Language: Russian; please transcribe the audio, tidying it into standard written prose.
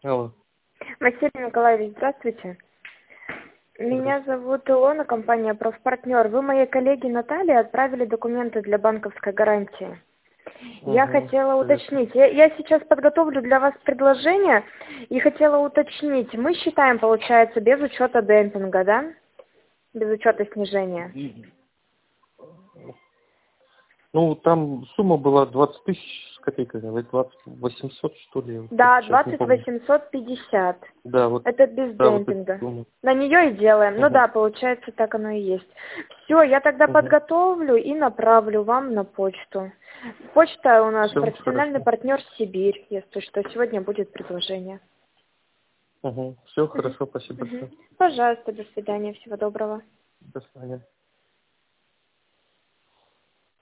Алло. Василий Николаевич, здравствуйте. Меня зовут Илона, компания «Профпартнер». Вы моей коллеге Наталье отправили документы для банковской гарантии. Я хотела уточнить. Я сейчас подготовлю для вас предложение и хотела уточнить. Мы считаем, получается, без учета демпинга, да? Без учета снижения. Ну, там сумма была 20 тысяч с копейками, 20 800, что ли? Да, Сейчас не 20 помню. 850. Да, вот. Это без Да, вот демпинга. эта сумма. На нее и делаем. Ну да, получается, так оно и есть. Все, я тогда подготовлю и направлю вам на почту. Почта у нас Все, профессиональный хорошо. партнер Сибирь, если что. Сегодня будет предложение. Все, хорошо, спасибо большое. Пожалуйста, до свидания, всего доброго. До свидания.